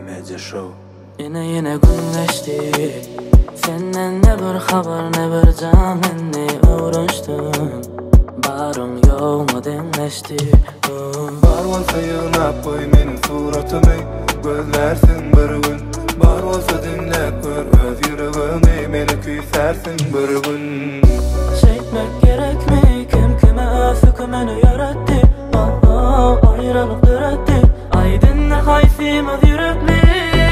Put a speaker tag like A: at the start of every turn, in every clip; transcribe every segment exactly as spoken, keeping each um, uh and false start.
A: Medya Show.
B: Yine yine günleşti. Senden ne bir haber ne bir canınla uğraştım. Barım yok mu denleşti.
A: Bar olsa yığınap koy menin suratımy, gözlersin bir gün. Bar olsa dinlep gör öz yüreğimi, meni küysersin bir gün.
B: Çekmek gerek mi? Kim kime öz hükümünü yarattı? Oh oh ayrılık öğretti. Aydın ne haysimiz yürekli.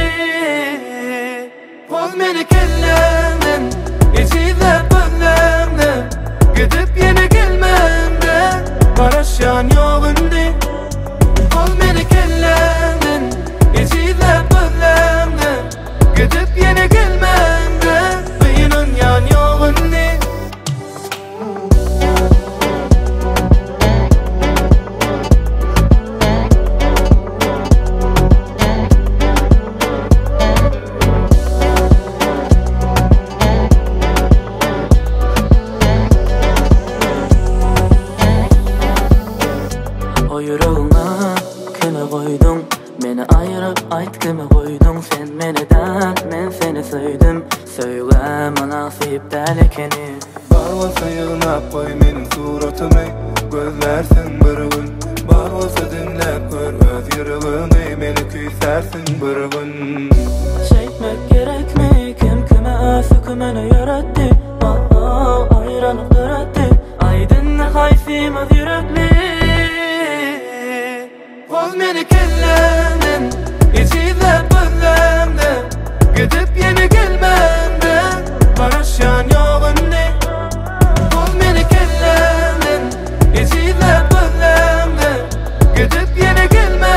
B: Ol meni kellemden, içizlep gözlemden. Gidip yine gelmemden, barışyan yolunde. Ol meni kellemden, içizlep gözlemden. Gidip yine gelmemden, beynin yan yolunde. Yüreğime kime koydun? Beni ayırıp ait kime koydun? Sen beni de ben seni söyledim. Söyleme nasip delikeni.
A: Bar olsa yığınap koy menin suratymy, gözlersin bir gün. Bar olsa dinlep gör öz yüreğimi, meni küysersin bir gün.
B: Çekmek gerek mi? Kim kime öz hükümünü yarattı? Oh oh ayrılık öğretti. Aydın ne haysimiz yürekli. Ol meni kellemden, içizlep gözlemden. Gidip yine gelmemden, barışyan yolunde. Ol meni kellemden, içizlep gözlemden. Gidip yine gelmemden.